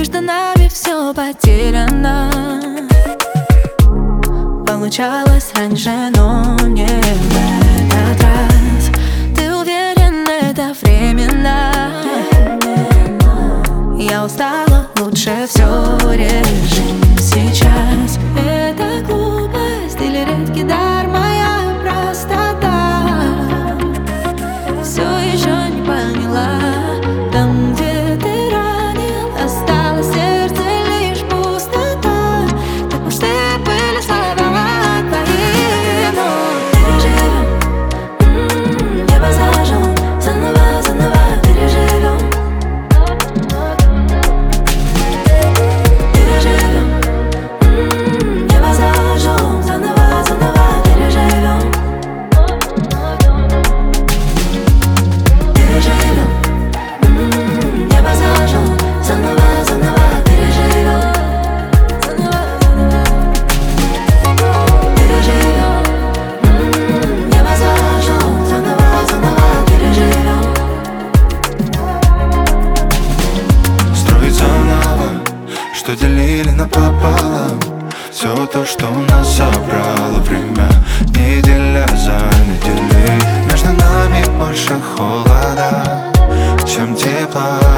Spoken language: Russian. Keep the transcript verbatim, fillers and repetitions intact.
между нами все потеряно. Получалось раньше, но не в этот раз. Ты уверен, это временно? Я устала, лучше все решим сейчас. Это глупость или редкий дар, моя простота. Все еще не поняла, там, где ты ранил, осталось сердце лишь пустота. Так пусты были слова твои, но переживем, м-м, небо зажжем, заново, заново переживем. Переживем, м-м, небо зажжем, заново, заново переживем. Переживем, м-м, небо зажжем, заново, заново переживем. Заново, заново переживем, м-м, небо зажжем, заново, заново переживем. Строить заново, что делили напополам. Все то, что у нас собрало время, неделя за неделей. Между нами больше холода, чем тепла.